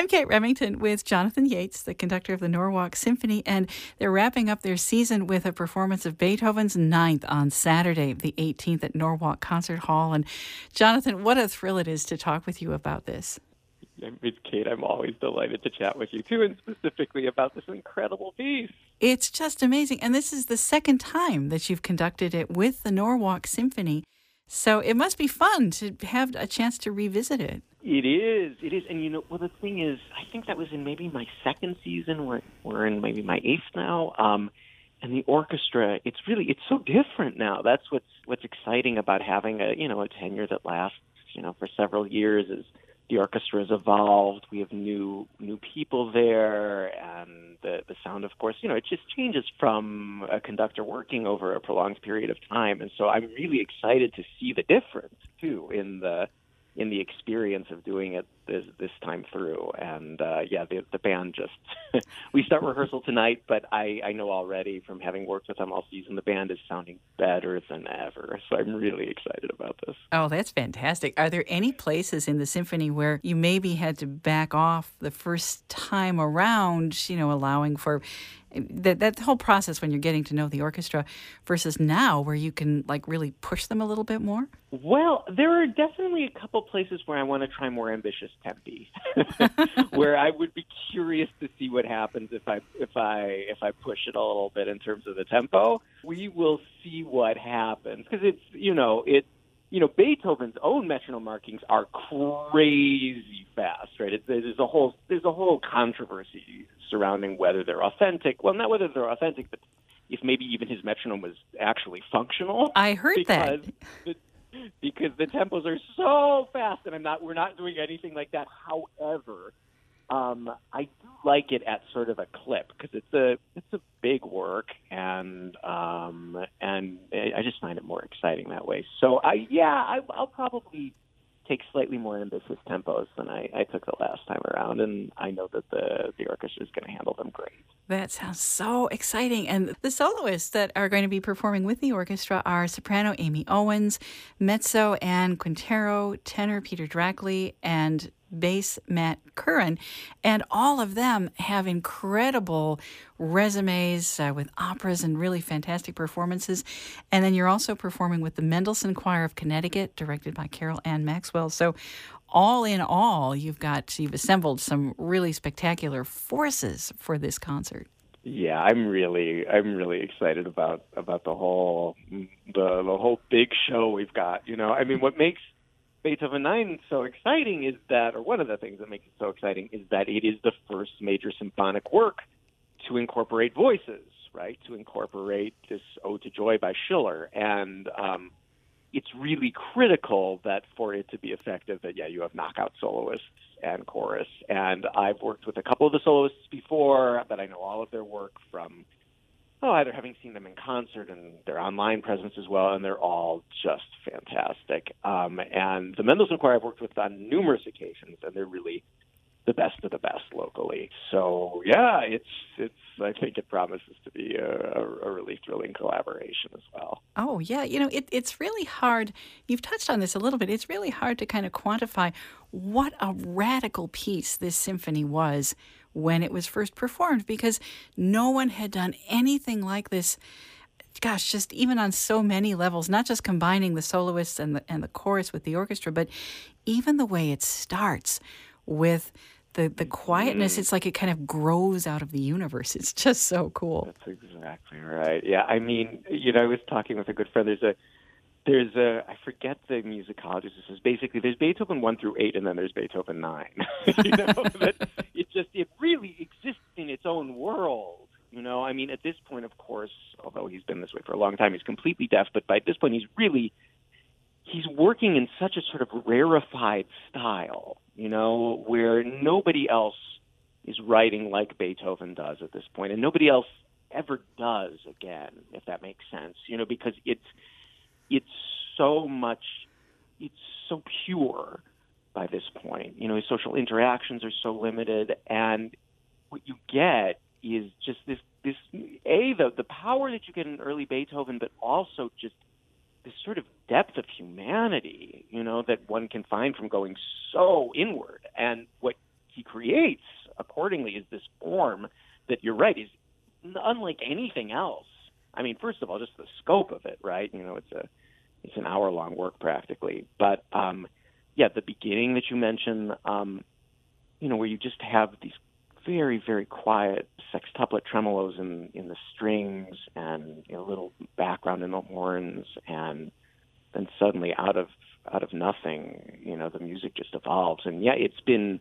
I'm Kate Remington with Jonathan Yates, the conductor of the Norwalk Symphony, and they're wrapping up their season with a performance of Beethoven's Ninth on Saturday, the 18th at Norwalk Concert Hall. And Jonathan, what a thrill it is to talk with you about this. It's Kate. I'm always delighted to chat with you, too, and specifically about this incredible piece. It's just amazing. And this is the second time that you've conducted it with the Norwalk Symphony. So it must be fun to have a chance to revisit it. It is. And, the thing is, I think that was in maybe my second season. We're in maybe my eighth now. And the orchestra, it's so different now. That's what's exciting about having a tenure that lasts, for several years is the orchestra has evolved. We have new people there, and the sound, of course, it just changes from a conductor working over a prolonged period of time. And so I'm really excited to see the difference too in the experience of doing it this time through. And the band just we start rehearsal tonight, but I know already from having worked with them all season, the band is sounding better than ever. So I'm really excited about this. Oh, that's fantastic. Are there any places in the symphony where you maybe had to back off the first time around, allowing for that whole process when you're getting to know the orchestra versus now where you can really push them a little bit more? Well, there are definitely a couple places where I want to try more ambitious tempi, where I would be curious to see what happens if I push it a little bit in terms of the tempo. We will see what happens because it's Beethoven's own metronome markings are crazy fast, right? There's a whole controversy surrounding whether they're authentic. Well, not whether they're authentic, but if maybe even his metronome was actually functional. I heard that. Because the tempos are so fast, and we're not doing anything like that. However, I do like it at sort of a clip because it's a big work, and I just find it more exciting that way. So I'll probably take slightly more ambitious tempos than I took the last time around, and I know that the orchestra is going to handle them great. That sounds so exciting. And the soloists that are going to be performing with the orchestra are soprano Amy Owens, mezzo Anne Quintero, tenor Peter Drackley, and bass Matt Curran. And all of them have incredible resumes with operas and really fantastic performances. And then you're also performing with the Mendelssohn Choir of Connecticut, directed by Carol Ann Maxwell. So all in all, you've assembled some really spectacular forces for this concert. Yeah, I'm really excited about the whole big show we've got. What makes Beethoven 9 so exciting is that, or one of the things that makes it so exciting is that it is the first major symphonic work to incorporate voices, right? To incorporate this Ode to Joy by Schiller, and it's really critical that for it to be effective that, you have knockout soloists and chorus. And I've worked with a couple of the soloists before, but I know all of their work from either having seen them in concert and their online presence as well, and they're all just fantastic. And the Mendelssohn Choir I've worked with on numerous occasions, and they're really the best of the best locally. So, I think it promises to be a really thrilling collaboration as well. Oh, yeah. It's really hard. You've touched on this a little bit. It's really hard to kind of quantify what a radical piece this symphony was when it was first performed, because no one had done anything like this. Gosh, just even on so many levels, not just combining the soloists and the chorus with the orchestra, but even the way it starts with the quietness. It's like it kind of grows out of the universe. It's just so cool. That's exactly right. Yeah, I was talking with a good friend. There's a I forget the musicologist. This is basically there's Beethoven 1 through 8, and then there's Beethoven 9. That it really exists in its own world. At this point, of course, although he's been this way for a long time, he's completely deaf. But by this point, he's working in such a sort of rarefied style, where nobody else is writing like Beethoven does at this point, and nobody else ever does again, if that makes sense, because it's so pure by this point. His social interactions are so limited, and what you get is just the power that you get in early Beethoven, but also just this sort of depth of humanity, that one can find from going so inward. And what he creates accordingly is this form that, you're right, is unlike anything else. I mean, first of all, just the scope of it, right? It's an hour-long work practically. But the beginning that you mentioned, where you just have these very, very quiet sextuplet tremolos in the strings, and little background in the horns, and then suddenly out of nothing, the music just evolves. And it's been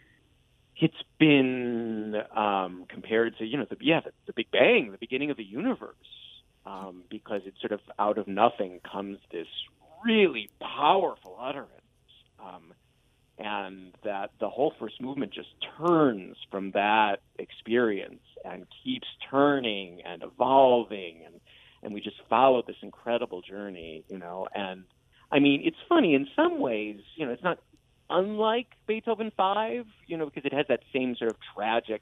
compared to the Big Bang, the beginning of the universe, because it's sort of out of nothing comes this really powerful utterance. And that the whole first movement just turns from that experience and keeps turning and evolving, and we just follow this incredible journey, And I mean, it's funny in some ways, it's not unlike Beethoven 5, because it has that same sort of tragic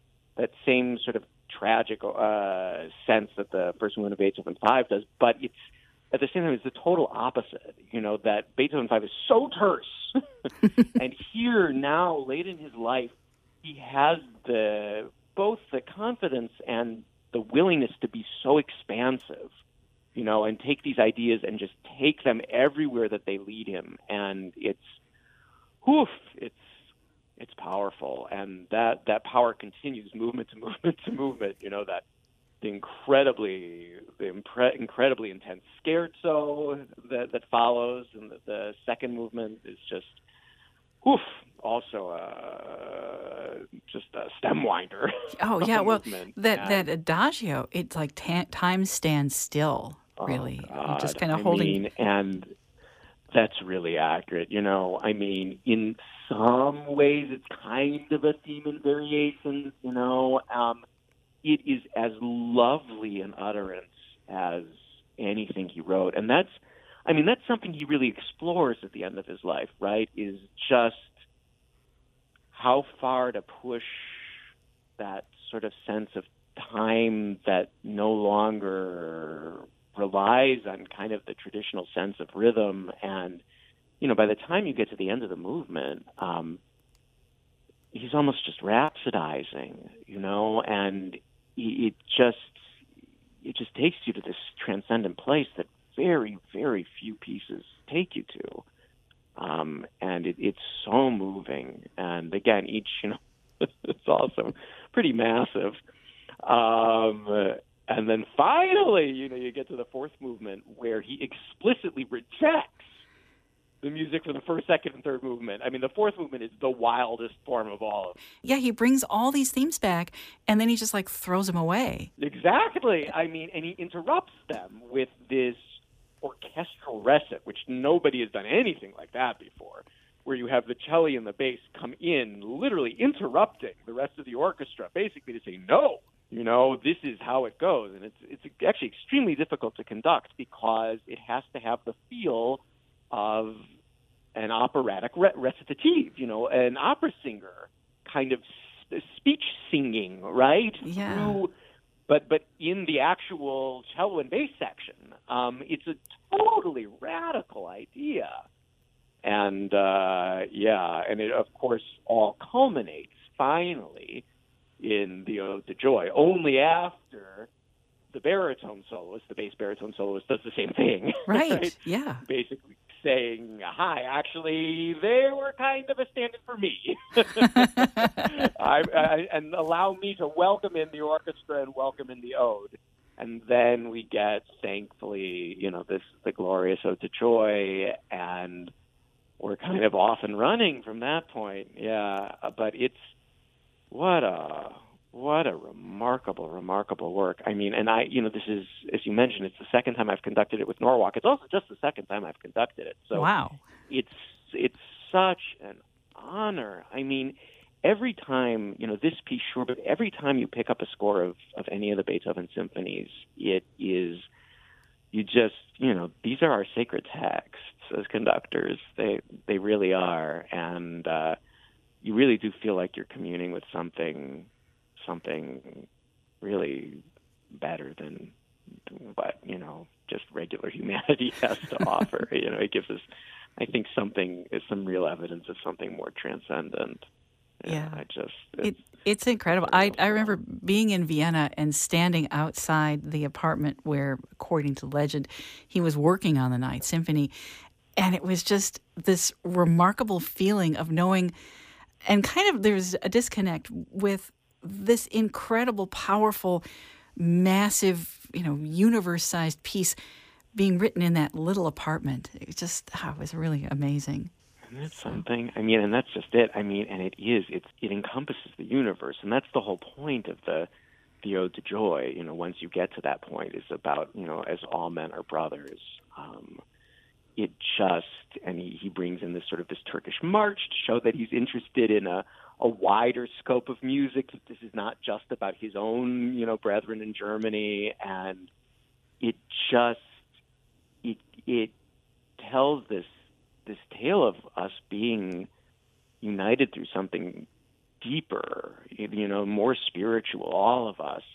sense that the first movement of Beethoven 5 does, but it's at the same time, it's the total opposite, that Beethoven 5 is so terse. And here now, late in his life, he has both the confidence and the willingness to be so expansive, and take these ideas and just take them everywhere that they lead him. And it's powerful. And that power continues movement to movement to movement, that the incredibly intense scherzo that follows, and the second movement is just, also just a stem winder. Oh yeah, well that adagio, it's like time stands still. Really, God. Just kind of holding. And that's really accurate. I mean, in some ways, it's kind of a theme in variations. It is as lovely an utterance as anything he wrote. And that's something he really explores at the end of his life, right? Is just how far to push that sort of sense of time that no longer relies on kind of the traditional sense of rhythm. And, by the time you get to the end of the movement, he's almost just rhapsodizing, and it just takes you to this transcendent place that very, very few pieces take you to. And it's so moving. And again, each, it's also pretty massive. And then finally, you get to the fourth movement where he explicitly rejects the music from the first, second, and third movement. I mean, the fourth movement is the wildest form of all of them. Yeah, he brings all these themes back, and then he just throws them away. Exactly. I mean, and he interrupts them with this orchestral recit, which nobody has done anything like that before, where you have the cello and the bass come in, literally interrupting the rest of the orchestra, basically to say, no, this is how it goes. And it's actually extremely difficult to conduct because it has to have the feel of an operatic recitative, an opera singer kind of speech singing, right? Yeah. But in the actual cello and bass section, it's a totally radical idea. And, and it, of course, all culminates finally in the Ode to Joy, only after the baritone soloist, the bass baritone soloist, does the same thing. Right, yeah. Basically saying, hi, actually, they were kind of a stand-in for me. And allow me to welcome in the orchestra and welcome in the ode. And then we get, thankfully, the glorious Ode to Joy, and we're kind of off and running from that point. Yeah, but it's what a remarkable work. I mean, and this is, as you mentioned, it's the second time I've conducted it with Norwalk. It's also just the second time I've conducted it. So wow, it's such an honor. I mean, every time, this piece, sure, but every time you pick up a score of any of the Beethoven symphonies, it is, these are our sacred texts as conductors. They really are. And you really do feel like you're communing with something really better than what, just regular humanity has to offer. It gives us, I think, some real evidence of something more transcendent. Yeah. I just It's incredible. I remember being in Vienna and standing outside the apartment where, according to legend, he was working on the Ninth Symphony. And it was just this remarkable feeling of knowing, and kind of there's a disconnect with this incredible, powerful, massive, universe-sized piece being written in that little apartment. It was really amazing. And that's something. I mean, and that's just it. I mean, and it encompasses the universe, and that's the whole point of the Ode to Joy. Once you get to that point, is about as all men are brothers. And he brings in this Turkish march to show that he's interested in a wider scope of music. That this is not just about his own brethren in Germany, and it tells this tale of us being united through something deeper, more spiritual, all of us.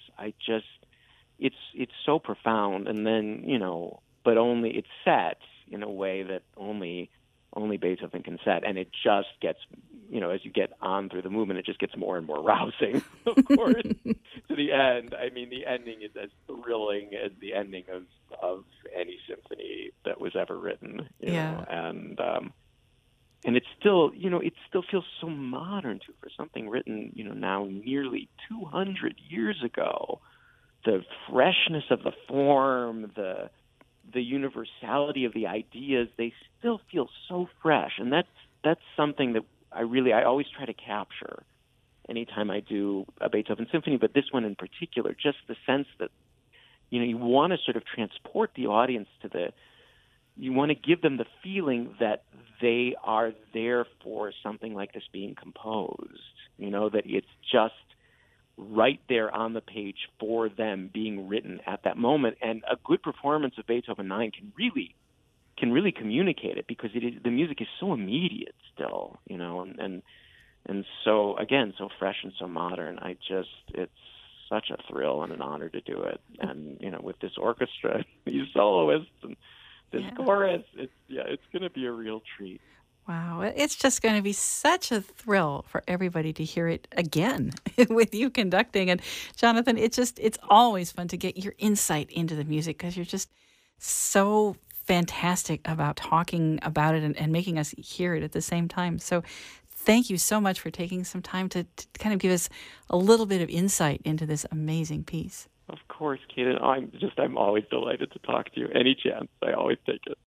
It's so profound, and then but only it's set in a way that only Beethoven can set, and it just gets as you get on through the movement, it just gets more and more rousing. Of course, to the end. I mean, the ending is as thrilling as the ending of any symphony that was ever written. You know? And it's still it still feels so modern too for something written now nearly 200 years ago. The freshness of the form, the universality of the ideas, they still feel so fresh, and that's something that I always try to capture anytime I do a Beethoven symphony, but this one in particular, just the sense that you want to transport the audience you want to give them the feeling that they are there for something like this being composed, that it's just right there on the page for them, being written at that moment. And a good performance of Beethoven 9 can really communicate it, because the music is so immediate still, and so, again, so fresh and so modern. It's such a thrill and an honor to do it. And with this orchestra, these soloists, and this chorus, it's going to be a real treat. Wow, it's just going to be such a thrill for everybody to hear it again with you conducting. And Jonathan, it's always fun to get your insight into the music, because you're just so fantastic about talking about it and making us hear it at the same time. So thank you so much for taking some time to kind of give us a little bit of insight into this amazing piece. Of course, Kate. I'm always delighted to talk to you. Any chance, I always take it.